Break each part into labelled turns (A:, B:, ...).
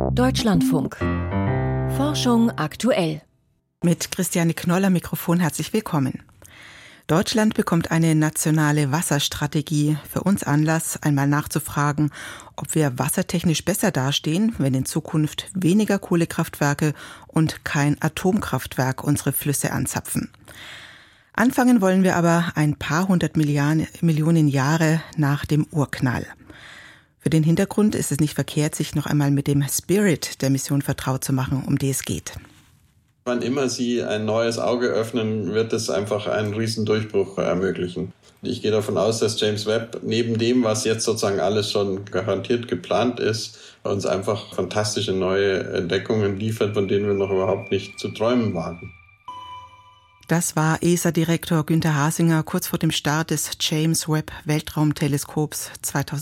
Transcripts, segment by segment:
A: Deutschlandfunk. Forschung aktuell.
B: Mit Christiane Knoll am Mikrofon herzlich willkommen. Deutschland bekommt eine nationale Wasserstrategie. Für uns Anlass, einmal nachzufragen, ob wir wassertechnisch besser dastehen, wenn in Zukunft weniger Kohlekraftwerke und kein Atomkraftwerk unsere Flüsse anzapfen. Anfangen wollen wir aber ein paar hundert Millionen Jahre nach dem Urknall. Für den Hintergrund ist es nicht verkehrt, sich noch einmal mit dem Spirit der Mission vertraut zu machen, um die es geht.
C: Wann immer Sie ein neues Auge öffnen, wird es einfach einen riesen Durchbruch ermöglichen. Ich gehe davon aus, dass James Webb neben dem, was jetzt sozusagen alles schon garantiert geplant ist, uns einfach fantastische neue Entdeckungen liefert, von denen wir noch überhaupt nicht zu träumen wagen.
B: Das war ESA-Direktor Günther Hasinger kurz vor dem Start des James Webb Weltraumteleskops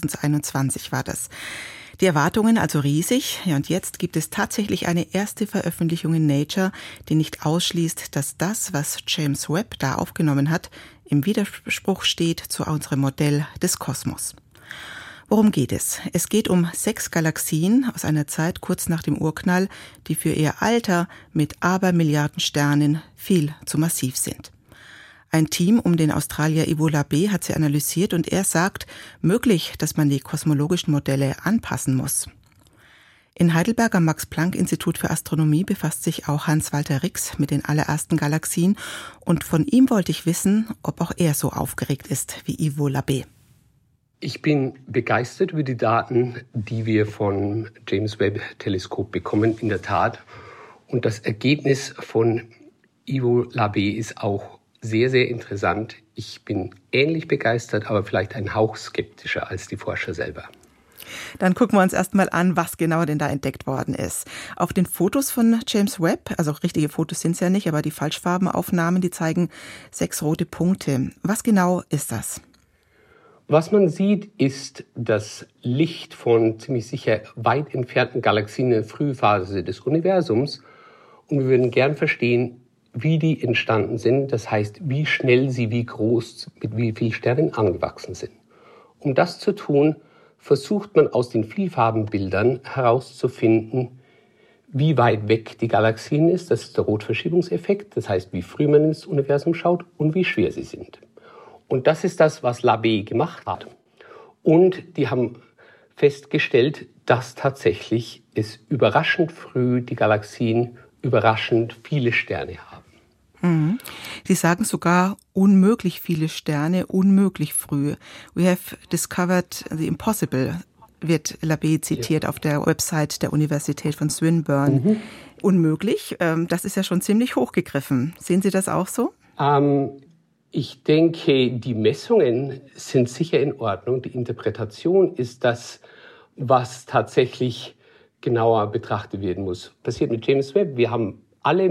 B: 2021 war das. Die Erwartungen also riesig. Ja, und jetzt gibt es tatsächlich eine erste Veröffentlichung in Nature, die nicht ausschließt, dass das, was James Webb da aufgenommen hat, im Widerspruch steht zu unserem Modell des Kosmos. Worum geht es? Es geht um 6 Galaxien aus einer Zeit kurz nach dem Urknall, die für ihr Alter mit Abermilliarden Sternen viel zu massiv sind. Ein Team um den Australier Ivo Labbé hat sie analysiert und er sagt, möglich, dass man die kosmologischen Modelle anpassen muss. In Heidelberg am Max-Planck-Institut für Astronomie befasst sich auch Hans-Walter Rix mit den allerersten Galaxien und von ihm wollte ich wissen, ob auch er so aufgeregt ist wie Ivo Labbé.
D: Ich bin begeistert über die Daten, die wir vom James Webb Teleskop bekommen, in der Tat. Und das Ergebnis von Ivo Labbé ist auch sehr, sehr interessant. Ich bin ähnlich begeistert, aber vielleicht ein Hauch skeptischer als die Forscher selber.
B: Dann gucken wir uns erstmal an, was genau denn da entdeckt worden ist. Auf den Fotos von James Webb, also richtige Fotos sind es ja nicht, aber die Falschfarbenaufnahmen, die zeigen 6 rote Punkte. Was genau ist das?
D: Was man sieht, ist das Licht von ziemlich sicher weit entfernten Galaxien in der Frühphase des Universums. Und wir würden gern verstehen, wie die entstanden sind. Das heißt, wie schnell sie, wie groß, mit wie vielen Sternen angewachsen sind. Um das zu tun, versucht man aus den Vielfarbenbildern herauszufinden, wie weit weg die Galaxien ist. Das ist der Rotverschiebungseffekt. Das heißt, wie früh man ins Universum schaut und wie schwer sie sind. Und das ist das, was Labbé gemacht hat. Und die haben festgestellt, dass tatsächlich es überraschend früh die Galaxien überraschend viele Sterne haben.
B: Mhm. Sie sagen sogar unmöglich viele Sterne, unmöglich früh. We have discovered the impossible, wird Labbé zitiert auf der Website der Universität von Swinburne. Mhm. Unmöglich, das ist ja schon ziemlich hochgegriffen. Sehen Sie das auch so?
D: Ich denke, die Messungen sind sicher in Ordnung. Die Interpretation ist das, was tatsächlich genauer betrachtet werden muss. Passiert mit James Webb. Wir haben alle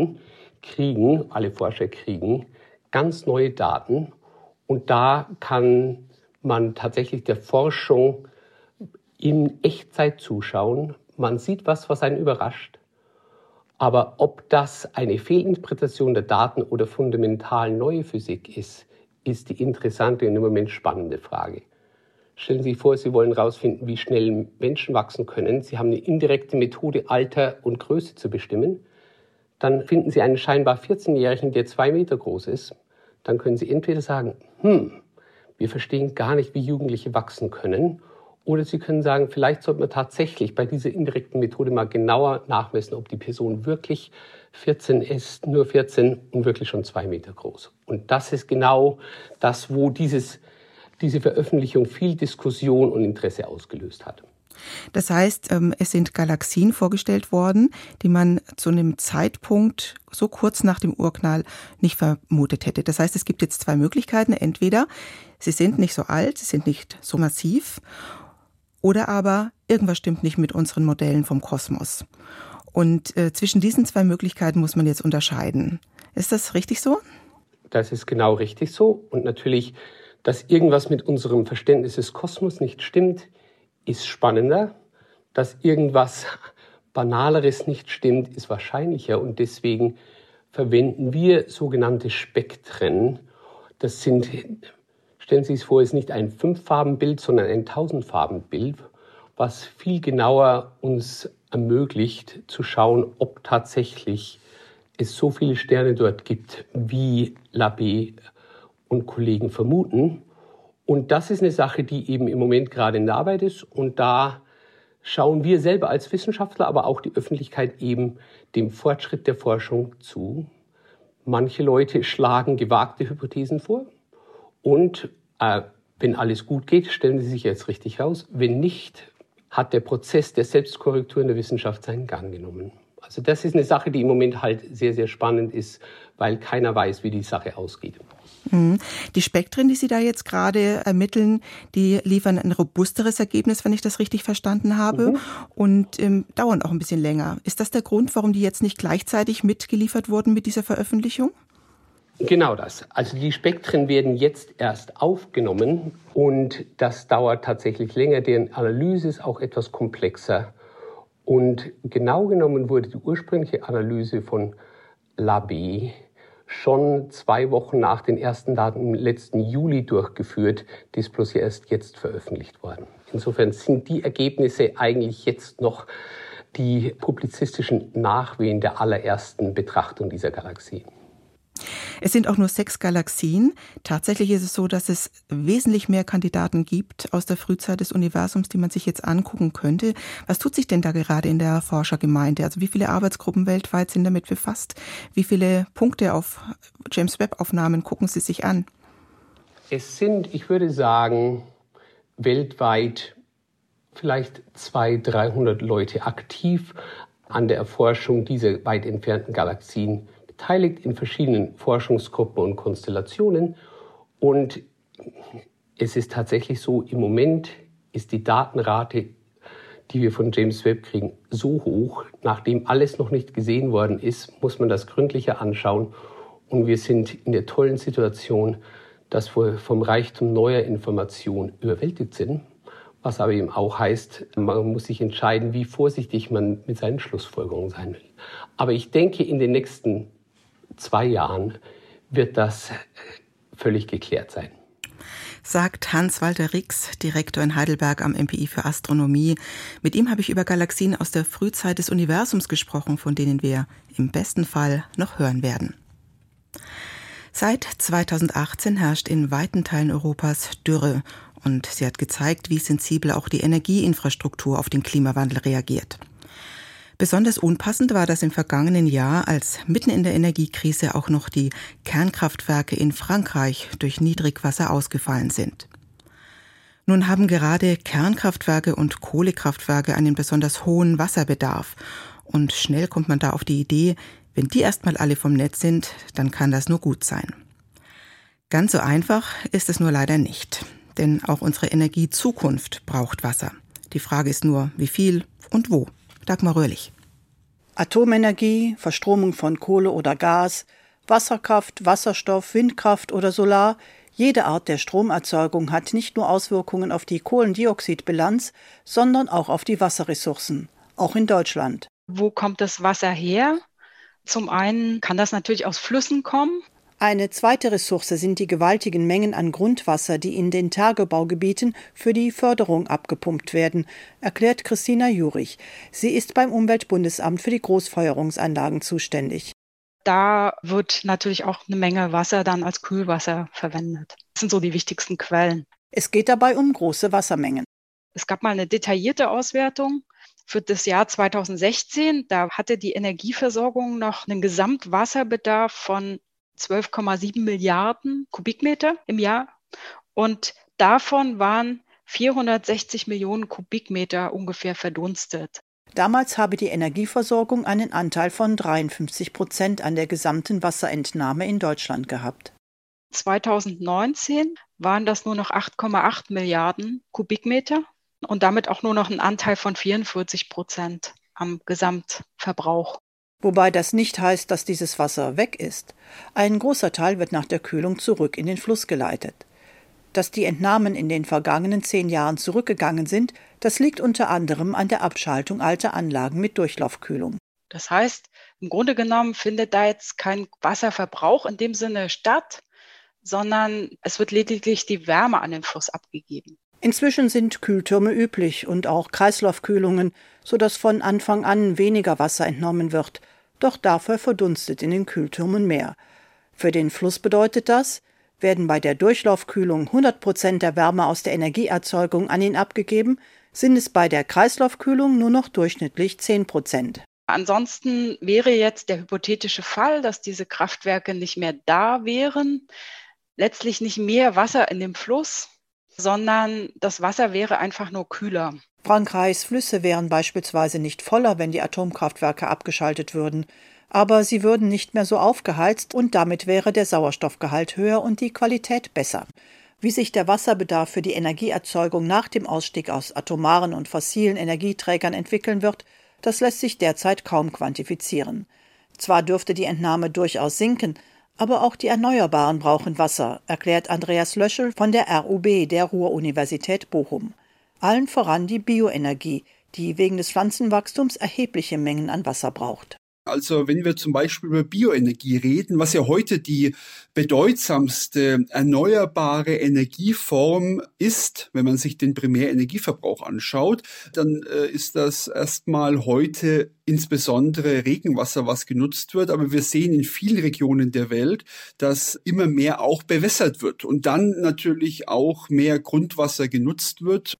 D: Forscher kriegen ganz neue Daten. Und da kann man tatsächlich der Forschung in Echtzeit zuschauen. Man sieht was einen überrascht. Aber ob das eine Fehlinterpretation der Daten oder fundamental neue Physik ist, ist die interessante und im Moment spannende Frage. Stellen Sie sich vor, Sie wollen herausfinden, wie schnell Menschen wachsen können. Sie haben eine indirekte Methode, Alter und Größe zu bestimmen. Dann finden Sie einen scheinbar 14-Jährigen, der 2 Meter groß ist. Dann können Sie entweder sagen, wir verstehen gar nicht, wie Jugendliche wachsen können. Oder Sie können sagen, vielleicht sollte man tatsächlich bei dieser indirekten Methode mal genauer nachmessen, ob die Person wirklich 14 ist, nur 14 und wirklich schon 2 Meter groß. Und das ist genau das, wo diese Veröffentlichung viel Diskussion und Interesse ausgelöst hat.
B: Das heißt, es sind Galaxien vorgestellt worden, die man zu einem Zeitpunkt so kurz nach dem Urknall nicht vermutet hätte. Das heißt, es gibt jetzt 2 Möglichkeiten. Entweder sie sind nicht so alt, sie sind nicht so massiv, oder aber irgendwas stimmt nicht mit unseren Modellen vom Kosmos. Und zwischen diesen 2 Möglichkeiten muss man jetzt unterscheiden. Ist das richtig so?
D: Das ist genau richtig so. Und natürlich, dass irgendwas mit unserem Verständnis des Kosmos nicht stimmt, ist spannender. Dass irgendwas Banaleres nicht stimmt, ist wahrscheinlicher. Und deswegen verwenden wir sogenannte Spektren. Das sind, stellen Sie sich vor, ist nicht ein 5-Farben-Bild, sondern ein 1000-Farben-Bild, was viel genauer uns ermöglicht, zu schauen, ob tatsächlich es so viele Sterne dort gibt, wie Labbé und Kollegen vermuten. Und das ist eine Sache, die eben im Moment gerade in der Arbeit ist. Und da schauen wir selber als Wissenschaftler, aber auch die Öffentlichkeit eben dem Fortschritt der Forschung zu. Manche Leute schlagen gewagte Hypothesen vor. Und wenn alles gut geht, stellen sie sich jetzt richtig raus. Wenn nicht, hat der Prozess der Selbstkorrektur in der Wissenschaft seinen Gang genommen. Also das ist eine Sache, die im Moment halt sehr, sehr spannend ist, weil keiner weiß, wie die Sache ausgeht.
B: Die Spektren, die Sie da jetzt gerade ermitteln, die liefern ein robusteres Ergebnis, wenn ich das richtig verstanden habe, und dauern auch ein bisschen länger. Ist das der Grund, warum die jetzt nicht gleichzeitig mitgeliefert wurden mit dieser Veröffentlichung?
D: Genau das. Also die Spektren werden jetzt erst aufgenommen und das dauert tatsächlich länger. Deren Analyse ist auch etwas komplexer. Und genau genommen wurde die ursprüngliche Analyse von Labbé schon 2 Wochen nach den ersten Daten im letzten Juli durchgeführt. Die ist bloß erst jetzt veröffentlicht worden. Insofern sind die Ergebnisse eigentlich jetzt noch die publizistischen Nachwehen der allerersten Betrachtung dieser Galaxie.
B: Es sind auch nur 6 Galaxien. Tatsächlich ist es so, dass es wesentlich mehr Kandidaten gibt aus der Frühzeit des Universums, die man sich jetzt angucken könnte. Was tut sich denn da gerade in der Forschergemeinde? Also wie viele Arbeitsgruppen weltweit sind damit befasst? Wie viele Punkte auf James-Webb-Aufnahmen gucken Sie sich an?
D: Es sind, ich würde sagen, weltweit vielleicht 200-300 Leute aktiv an der Erforschung dieser weit entfernten Galaxien beteiligt in verschiedenen Forschungsgruppen und Konstellationen. Und es ist tatsächlich so, im Moment ist die Datenrate, die wir von James Webb kriegen, so hoch. Nachdem alles noch nicht gesehen worden ist, muss man das gründlicher anschauen. Und wir sind in der tollen Situation, dass wir vom Reichtum neuer Informationen überwältigt sind. Was aber eben auch heißt, man muss sich entscheiden, wie vorsichtig man mit seinen Schlussfolgerungen sein will. Aber ich denke, in den nächsten 2 Jahren wird das völlig geklärt sein.
B: Sagt Hans-Walter Rix, Direktor in Heidelberg am MPI für Astronomie. Mit ihm habe ich über Galaxien aus der Frühzeit des Universums gesprochen, von denen wir im besten Fall noch hören werden. Seit 2018 herrscht in weiten Teilen Europas Dürre und sie hat gezeigt, wie sensibel auch die Energieinfrastruktur auf den Klimawandel reagiert. Besonders unpassend war das im vergangenen Jahr, als mitten in der Energiekrise auch noch die Kernkraftwerke in Frankreich durch Niedrigwasser ausgefallen sind. Nun haben gerade Kernkraftwerke und Kohlekraftwerke einen besonders hohen Wasserbedarf. Und schnell kommt man da auf die Idee, wenn die erstmal alle vom Netz sind, dann kann das nur gut sein. Ganz so einfach ist es nur leider nicht. Denn auch unsere Energiezukunft braucht Wasser. Die Frage ist nur, wie viel und wo. Dagmar Röhrlich.
E: Atomenergie, Verstromung von Kohle oder Gas, Wasserkraft, Wasserstoff, Windkraft oder Solar, jede Art der Stromerzeugung hat nicht nur Auswirkungen auf die Kohlendioxidbilanz, sondern auch auf die Wasserressourcen, auch in Deutschland.
F: Wo kommt das Wasser her? Zum einen kann das natürlich aus Flüssen kommen.
E: Eine zweite Ressource sind die gewaltigen Mengen an Grundwasser, die in den Tagebaugebieten für die Förderung abgepumpt werden, erklärt Christina Jurich. Sie ist beim Umweltbundesamt für die Großfeuerungsanlagen zuständig.
F: Da wird natürlich auch eine Menge Wasser dann als Kühlwasser verwendet. Das sind so die wichtigsten Quellen.
E: Es geht dabei um große Wassermengen.
F: Es gab mal eine detaillierte Auswertung für das Jahr 2016. Da hatte die Energieversorgung noch einen Gesamtwasserbedarf von 12,7 Milliarden Kubikmeter im Jahr und davon waren 460 Millionen Kubikmeter ungefähr verdunstet.
E: Damals habe die Energieversorgung einen Anteil von 53% an der gesamten Wasserentnahme in Deutschland gehabt.
F: 2019 waren das nur noch 8,8 Milliarden Kubikmeter und damit auch nur noch ein Anteil von 44% am Gesamtverbrauch.
E: Wobei das nicht heißt, dass dieses Wasser weg ist. Ein großer Teil wird nach der Kühlung zurück in den Fluss geleitet. Dass die Entnahmen in den vergangenen 10 Jahren zurückgegangen sind, das liegt unter anderem an der Abschaltung alter Anlagen mit Durchlaufkühlung.
F: Das heißt, im Grunde genommen findet da jetzt kein Wasserverbrauch in dem Sinne statt, sondern es wird lediglich die Wärme an den Fluss abgegeben.
E: Inzwischen sind Kühltürme üblich und auch Kreislaufkühlungen, sodass von Anfang an weniger Wasser entnommen wird. Doch dafür verdunstet in den Kühltürmen mehr. Für den Fluss bedeutet das, werden bei der Durchlaufkühlung 100% der Wärme aus der Energieerzeugung an ihn abgegeben, sind es bei der Kreislaufkühlung nur noch durchschnittlich 10%.
F: Ansonsten wäre jetzt der hypothetische Fall, dass diese Kraftwerke nicht mehr da wären, letztlich nicht mehr Wasser in dem Fluss, sondern das Wasser wäre einfach nur kühler.
E: Frankreichs Flüsse wären beispielsweise nicht voller, wenn die Atomkraftwerke abgeschaltet würden. Aber sie würden nicht mehr so aufgeheizt und damit wäre der Sauerstoffgehalt höher und die Qualität besser. Wie sich der Wasserbedarf für die Energieerzeugung nach dem Ausstieg aus atomaren und fossilen Energieträgern entwickeln wird, das lässt sich derzeit kaum quantifizieren. Zwar dürfte die Entnahme durchaus sinken, aber auch die Erneuerbaren brauchen Wasser, erklärt Andreas Löschel von der RUB, der Ruhr-Universität Bochum. Allen voran die Bioenergie, die wegen des Pflanzenwachstums erhebliche Mengen an Wasser braucht.
G: Also wenn wir zum Beispiel über Bioenergie reden, was ja heute die bedeutsamste erneuerbare Energieform ist, wenn man sich den Primärenergieverbrauch anschaut, dann ist das erstmal heute insbesondere Regenwasser, was genutzt wird. Aber wir sehen in vielen Regionen der Welt, dass immer mehr auch bewässert wird und dann natürlich auch mehr Grundwasser genutzt wird.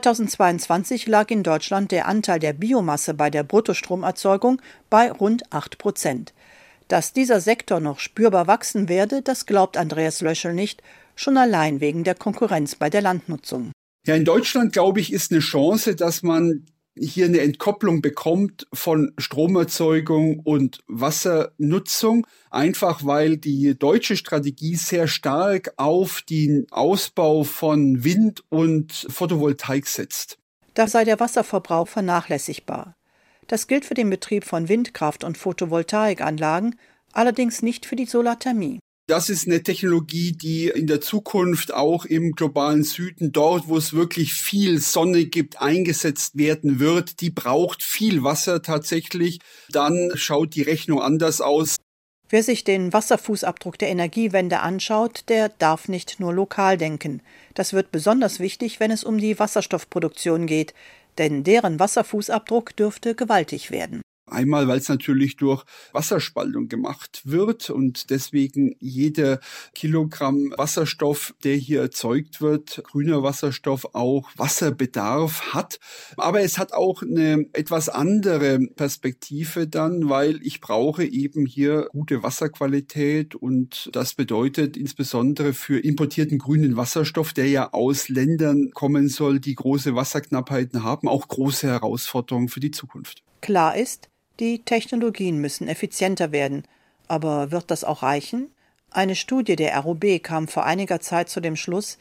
E: 2022 lag in Deutschland der Anteil der Biomasse bei der Bruttostromerzeugung bei rund 8%. Dass dieser Sektor noch spürbar wachsen werde, das glaubt Andreas Löschel nicht, schon allein wegen der Konkurrenz bei der Landnutzung.
G: Ja, in Deutschland, glaube ich, ist eine Chance, dass man hier eine Entkopplung bekommt von Stromerzeugung und Wassernutzung, einfach weil die deutsche Strategie sehr stark auf den Ausbau von Wind und Photovoltaik setzt.
E: Da sei der Wasserverbrauch vernachlässigbar. Das gilt für den Betrieb von Windkraft- und Photovoltaikanlagen, allerdings nicht für die Solarthermie.
G: Das ist eine Technologie, die in der Zukunft auch im globalen Süden, dort wo es wirklich viel Sonne gibt, eingesetzt werden wird. Die braucht viel Wasser tatsächlich. Dann schaut die Rechnung anders aus.
E: Wer sich den Wasserfußabdruck der Energiewende anschaut, der darf nicht nur lokal denken. Das wird besonders wichtig, wenn es um die Wasserstoffproduktion geht, denn deren Wasserfußabdruck dürfte gewaltig werden.
G: Einmal, weil es natürlich durch Wasserspaltung gemacht wird und deswegen jeder Kilogramm Wasserstoff, der hier erzeugt wird, grüner Wasserstoff, auch Wasserbedarf hat. Aber es hat auch eine etwas andere Perspektive dann, weil ich brauche eben hier gute Wasserqualität und das bedeutet insbesondere für importierten grünen Wasserstoff, der ja aus Ländern kommen soll, die große Wasserknappheiten haben, auch große Herausforderungen für die Zukunft.
E: Klar ist, die Technologien müssen effizienter werden. Aber wird das auch reichen? Eine Studie der RUB kam vor einiger Zeit zu dem Schluss,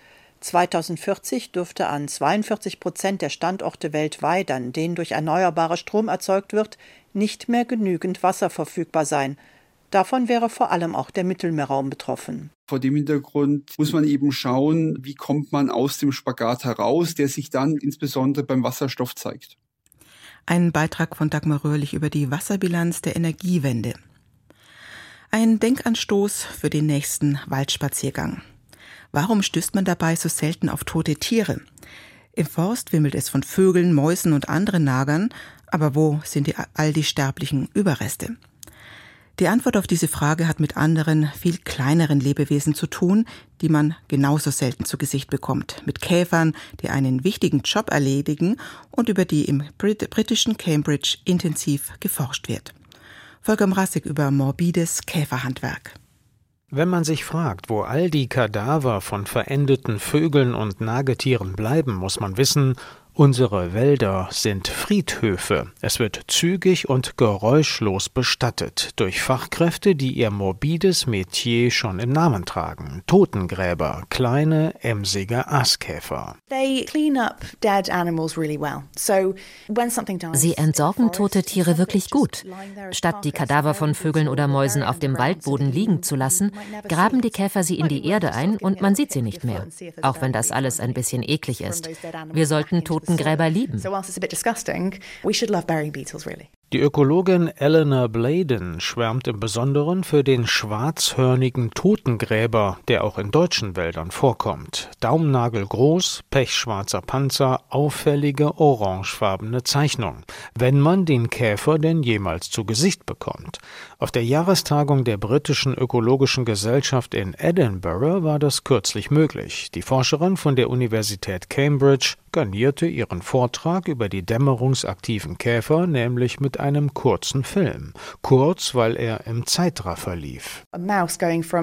E: 2040 dürfte an 42% der Standorte weltweit, an denen durch erneuerbarer Strom erzeugt wird, nicht mehr genügend Wasser verfügbar sein. Davon wäre vor allem auch der Mittelmeerraum betroffen.
G: Vor dem Hintergrund muss man eben schauen, wie kommt man aus dem Spagat heraus, der sich dann insbesondere beim Wasserstoff zeigt.
B: Ein Beitrag von Dagmar Röhrlich über die Wasserbilanz der Energiewende. Ein Denkanstoß für den nächsten Waldspaziergang. Warum stößt man dabei so selten auf tote Tiere? Im Forst wimmelt es von Vögeln, Mäusen und anderen Nagern, aber wo sind all die sterblichen Überreste? Die Antwort auf diese Frage hat mit anderen, viel kleineren Lebewesen zu tun, die man genauso selten zu Gesicht bekommt. Mit Käfern, die einen wichtigen Job erledigen und über die im britischen Cambridge intensiv geforscht wird. Volker Mrazek über morbides Käferhandwerk.
H: Wenn man sich fragt, wo all die Kadaver von verendeten Vögeln und Nagetieren bleiben, muss man wissen, unsere Wälder sind Friedhöfe. Es wird zügig und geräuschlos bestattet durch Fachkräfte, die ihr morbides Metier schon im Namen tragen. Totengräber, kleine, emsige Aaskäfer.
A: Sie entsorgen tote Tiere wirklich gut. Statt die Kadaver von Vögeln oder Mäusen auf dem Waldboden liegen zu lassen, graben die Käfer sie in die Erde ein und man sieht sie nicht mehr. Auch wenn das alles ein bisschen eklig ist. Wir sollten Totengräber lieben.
H: Die Ökologin Eleanor Bladen schwärmt im Besonderen für den schwarzhörnigen Totengräber, der auch in deutschen Wäldern vorkommt. Daumennagelgroß, pechschwarzer Panzer, auffällige orangefarbene Zeichnung. Wenn man den Käfer denn jemals zu Gesicht bekommt. Auf der Jahrestagung der britischen Ökologischen Gesellschaft in Edinburgh war das kürzlich möglich. Die Forscherin von der Universität Cambridge garnierte ihren Vortrag über die dämmerungsaktiven Käfer nämlich mit einem kurzen Film. Kurz, weil er im Zeitraffer lief.
A: Da ist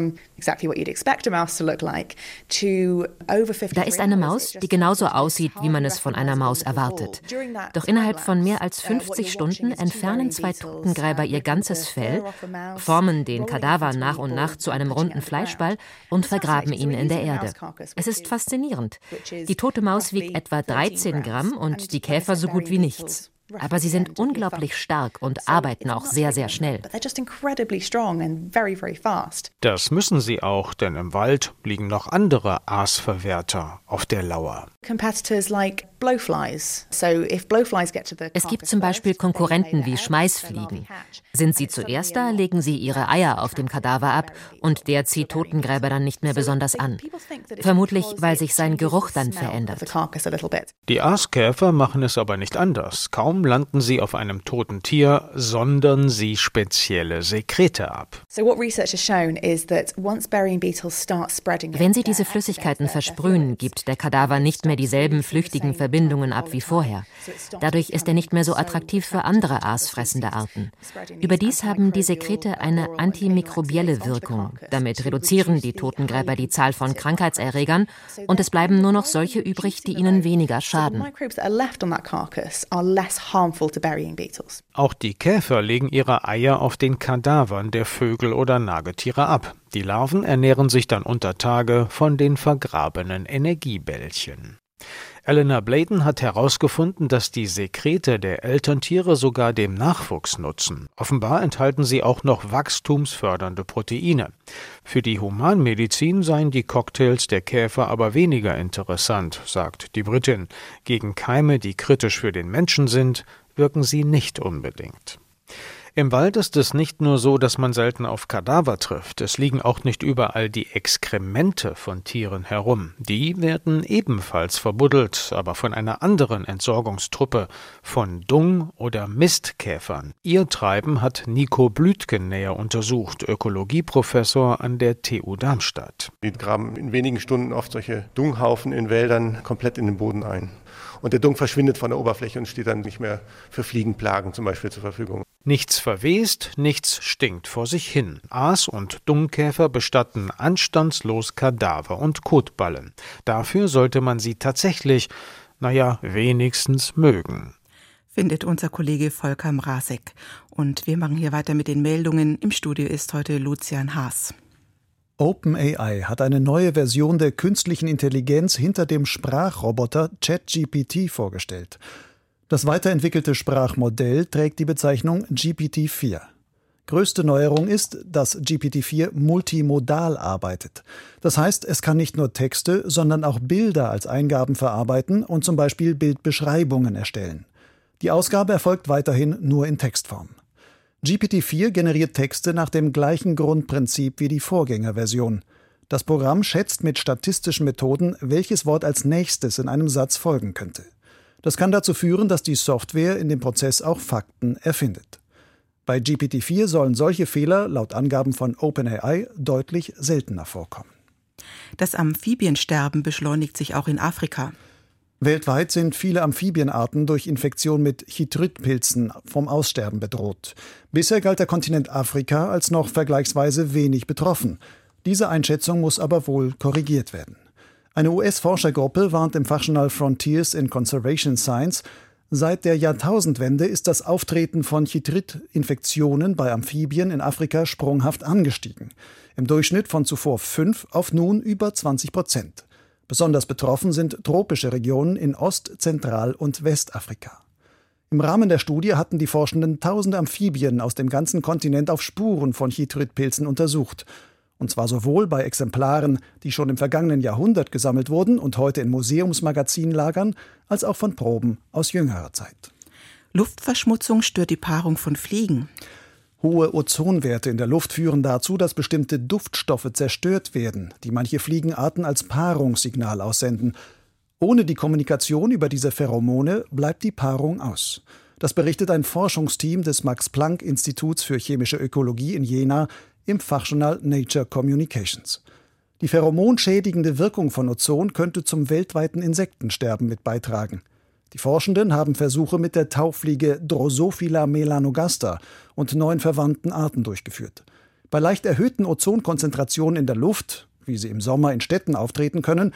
A: eine Maus, die genauso aussieht, wie man es von einer Maus erwartet. Doch innerhalb von mehr als 50 Stunden entfernen 2 Totengräber ihr ganzes Fell, formen den Kadaver nach und nach zu einem runden Fleischball und vergraben ihn in der Erde. Es ist faszinierend. Die tote Maus wiegt etwa 13 Gramm und die Käfer so gut wie nichts. Aber sie sind unglaublich stark und arbeiten auch sehr, sehr schnell.
H: Das müssen sie auch, denn im Wald liegen noch andere Aasverwerter auf der Lauer.
A: Es gibt zum Beispiel Konkurrenten wie Schmeißfliegen. Sind sie zuerst da, legen sie ihre Eier auf dem Kadaver ab und der zieht Totengräber dann nicht mehr besonders an. Vermutlich, weil sich sein Geruch dann verändert.
H: Die Aaskäfer machen es aber nicht anders. Kaum landen sie auf einem toten Tier, sondern sie spezielle Sekrete ab.
A: Wenn sie diese Flüssigkeiten versprühen, gibt der Kadaver nicht mehr dieselben flüchtigen Verbindungen ab wie vorher. Dadurch ist er nicht mehr so attraktiv für andere aasfressende Arten. Überdies haben die Sekrete eine antimikrobielle Wirkung. Damit reduzieren die Totengräber die Zahl von Krankheitserregern und es bleiben nur noch solche übrig, die ihnen weniger schaden.
H: Auch die Käfer legen ihre Eier auf den Kadavern der Vögel oder Nagetiere ab. Die Larven ernähren sich dann unter Tage von den vergrabenen Energiebällchen. Eleanor Bladen hat herausgefunden, dass die Sekrete der Elterntiere sogar dem Nachwuchs nutzen. Offenbar enthalten sie auch noch wachstumsfördernde Proteine. Für die Humanmedizin seien die Cocktails der Käfer aber weniger interessant, sagt die Britin. Gegen Keime, die kritisch für den Menschen sind, wirken sie nicht unbedingt. Im Wald ist es nicht nur so, dass man selten auf Kadaver trifft, es liegen auch nicht überall die Exkremente von Tieren herum. Die werden ebenfalls verbuddelt, aber von einer anderen Entsorgungstruppe, von Dung- oder Mistkäfern. Ihr Treiben hat Nico Blütgen näher untersucht, Ökologieprofessor an der TU Darmstadt.
I: Die graben in wenigen Stunden oft solche Dunghaufen in Wäldern komplett in den Boden ein. Und der Dung verschwindet von der Oberfläche und steht dann nicht mehr für Fliegenplagen zum Beispiel zur Verfügung.
H: Nichts verwest, nichts stinkt vor sich hin. Aas- und Dungkäfer bestatten anstandslos Kadaver und Kotballen. Dafür sollte man sie tatsächlich, wenigstens mögen.
B: Findet unser Kollege Volker Mrazek. Und wir machen hier weiter mit den Meldungen. Im Studio ist heute Lucian Haas.
J: OpenAI hat eine neue Version der künstlichen Intelligenz hinter dem Sprachroboter ChatGPT vorgestellt. Das weiterentwickelte Sprachmodell trägt die Bezeichnung GPT-4. Größte Neuerung ist, dass GPT-4 multimodal arbeitet. Das heißt, es kann nicht nur Texte, sondern auch Bilder als Eingaben verarbeiten und zum Beispiel Bildbeschreibungen erstellen. Die Ausgabe erfolgt weiterhin nur in Textform. GPT-4 generiert Texte nach dem gleichen Grundprinzip wie die Vorgängerversion. Das Programm schätzt mit statistischen Methoden, welches Wort als nächstes in einem Satz folgen könnte. Das kann dazu führen, dass die Software in dem Prozess auch Fakten erfindet. Bei GPT-4 sollen solche Fehler, laut Angaben von OpenAI, deutlich seltener vorkommen.
B: Das Amphibiensterben beschleunigt sich auch in Afrika.
J: Weltweit sind viele Amphibienarten durch Infektion mit Chytrid-Pilzen vom Aussterben bedroht. Bisher galt der Kontinent Afrika als noch vergleichsweise wenig betroffen. Diese Einschätzung muss aber wohl korrigiert werden. Eine US-Forschergruppe warnt im Fachjournal Frontiers in Conservation Science, seit der Jahrtausendwende ist das Auftreten von Chytrid-Infektionen bei Amphibien in Afrika sprunghaft angestiegen. Im Durchschnitt von zuvor 5 auf nun über 20%. Besonders betroffen sind tropische Regionen in Ost-, Zentral- und Westafrika. Im Rahmen der Studie hatten die Forschenden tausende Amphibien aus dem ganzen Kontinent auf Spuren von Chytrid-Pilzen untersucht. Und zwar sowohl bei Exemplaren, die schon im vergangenen Jahrhundert gesammelt wurden und heute in Museumsmagazinen lagern, als auch von Proben aus jüngerer Zeit.
B: Luftverschmutzung stört die Paarung von Fliegen.
J: Hohe Ozonwerte in der Luft führen dazu, dass bestimmte Duftstoffe zerstört werden, die manche Fliegenarten als Paarungssignal aussenden. Ohne die Kommunikation über diese Pheromone bleibt die Paarung aus. Das berichtet ein Forschungsteam des Max-Planck-Instituts für chemische Ökologie in Jena im Fachjournal Nature Communications. Die pheromonschädigende Wirkung von Ozon könnte zum weltweiten Insektensterben mit beitragen. Die Forschenden haben Versuche mit der Taufliege Drosophila melanogaster und 9 verwandten Arten durchgeführt. Bei leicht erhöhten Ozonkonzentrationen in der Luft, wie sie im Sommer in Städten auftreten können,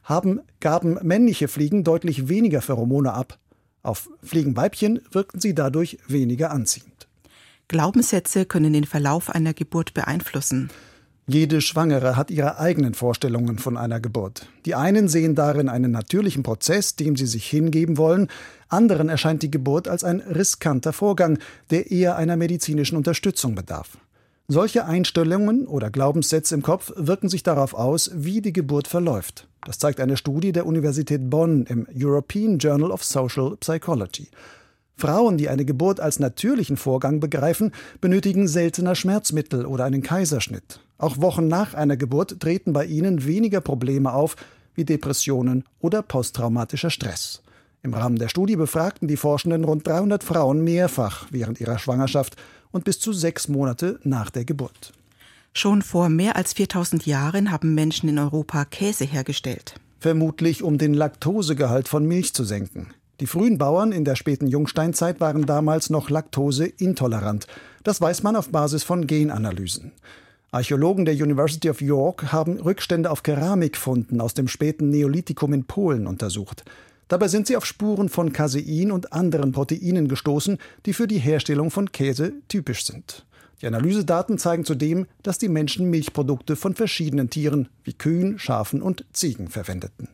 J: gaben männliche Fliegen deutlich weniger Pheromone ab. Auf Fliegenweibchen wirkten sie dadurch weniger anziehend.
B: Glaubenssätze können den Verlauf einer Geburt beeinflussen.
J: Jede Schwangere hat ihre eigenen Vorstellungen von einer Geburt. Die einen sehen darin einen natürlichen Prozess, dem sie sich hingeben wollen. Anderen erscheint die Geburt als ein riskanter Vorgang, der eher einer medizinischen Unterstützung bedarf. Solche Einstellungen oder Glaubenssätze im Kopf wirken sich darauf aus, wie die Geburt verläuft. Das zeigt eine Studie der Universität Bonn im European Journal of Social Psychology. Frauen, die eine Geburt als natürlichen Vorgang begreifen, benötigen seltener Schmerzmittel oder einen Kaiserschnitt. Auch Wochen nach einer Geburt treten bei ihnen weniger Probleme auf, wie Depressionen oder posttraumatischer Stress. Im Rahmen der Studie befragten die Forschenden rund 300 Frauen mehrfach während ihrer Schwangerschaft und bis zu 6 Monate nach der Geburt.
B: Schon vor mehr als 4000 Jahren haben Menschen in Europa Käse hergestellt.
J: Vermutlich, um den Laktosegehalt von Milch zu senken. Die frühen Bauern in der späten Jungsteinzeit waren damals noch laktoseintolerant. Das weiß man auf Basis von Genanalysen. Archäologen der University of York haben Rückstände auf Keramikfunden aus dem späten Neolithikum in Polen untersucht. Dabei sind sie auf Spuren von Casein und anderen Proteinen gestoßen, die für die Herstellung von Käse typisch sind. Die Analysedaten zeigen zudem, dass die Menschen Milchprodukte von verschiedenen Tieren wie Kühen, Schafen und Ziegen verwendeten.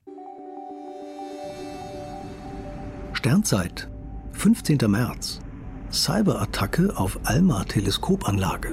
K: Sternzeit, 15. März. Cyberattacke auf ALMA-Teleskopanlage.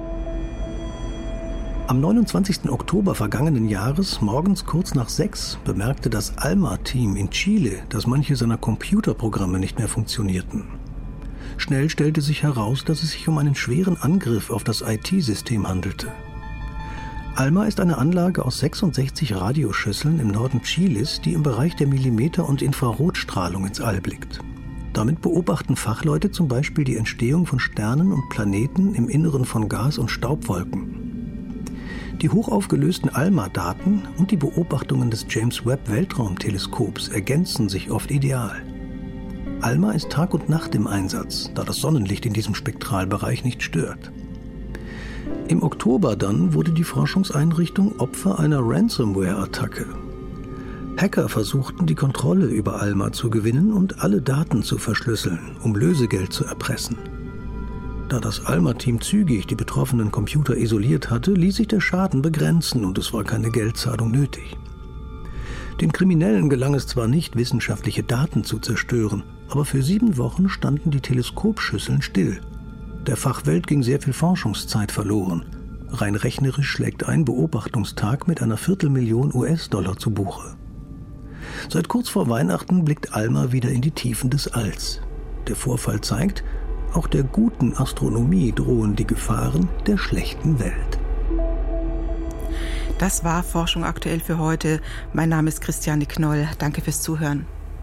K: Am 29. Oktober vergangenen Jahres, morgens kurz nach 6, bemerkte das ALMA-Team in Chile, dass manche seiner Computerprogramme nicht mehr funktionierten. Schnell stellte sich heraus, dass es sich um einen schweren Angriff auf das IT-System handelte. ALMA ist eine Anlage aus 66 Radioschüsseln im Norden Chiles, die im Bereich der Millimeter- und Infrarotstrahlung ins All blickt. Damit beobachten Fachleute zum Beispiel die Entstehung von Sternen und Planeten im Inneren von Gas- und Staubwolken. Die hochaufgelösten ALMA-Daten und die Beobachtungen des James-Webb-Weltraumteleskops ergänzen sich oft ideal. ALMA ist Tag und Nacht im Einsatz, da das Sonnenlicht in diesem Spektralbereich nicht stört. Im Oktober dann wurde die Forschungseinrichtung Opfer einer Ransomware-Attacke. Hacker versuchten, die Kontrolle über ALMA zu gewinnen und alle Daten zu verschlüsseln, um Lösegeld zu erpressen. Da das ALMA-Team zügig die betroffenen Computer isoliert hatte, ließ sich der Schaden begrenzen und es war keine Geldzahlung nötig. Den Kriminellen gelang es zwar nicht, wissenschaftliche Daten zu zerstören, aber für 7 Wochen standen die Teleskopschüsseln still. Der Fachwelt ging sehr viel Forschungszeit verloren. Rein rechnerisch schlägt ein Beobachtungstag mit einer $250.000 US-Dollar zu Buche. Seit kurz vor Weihnachten blickt ALMA wieder in die Tiefen des Alls. Der Vorfall zeigt, auch der guten Astronomie drohen die Gefahren der schlechten Welt.
B: Das war Forschung aktuell für heute. Mein Name ist Christiane Knoll. Danke fürs Zuhören.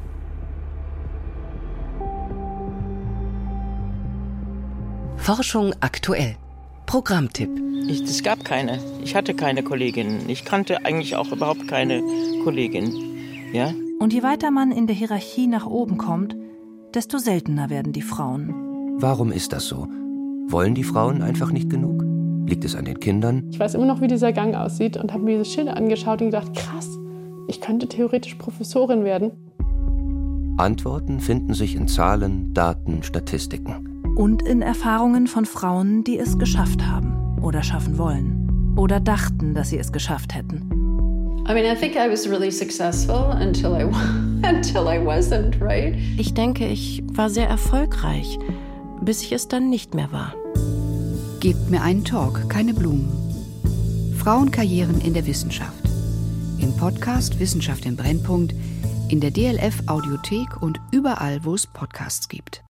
L: Forschung aktuell. Programmtipp.
M: Es gab keine. Ich hatte keine Kolleginnen. Ich kannte eigentlich auch überhaupt keine Kollegin. Ja?
N: Und je weiter man in der Hierarchie nach oben kommt, desto seltener werden die Frauen.
O: Warum ist das so? Wollen die Frauen einfach nicht genug? Liegt es an den Kindern?
P: Ich weiß immer noch, wie dieser Gang aussieht und habe mir diese Schilder angeschaut und gedacht, krass, ich könnte theoretisch Professorin werden.
O: Antworten finden sich in Zahlen, Daten, Statistiken.
N: Und in Erfahrungen von Frauen, die es geschafft haben oder schaffen wollen oder dachten, dass sie es geschafft hätten.
Q: I think I was really successful until I wasn't, right?
R: Ich denke, ich war sehr erfolgreich, bis ich es dann nicht mehr war.
L: Gebt mir einen Talk, keine Blumen. Frauenkarrieren in der Wissenschaft. Im Podcast Wissenschaft im Brennpunkt In der DLF Audiothek und überall, wo es Podcasts gibt.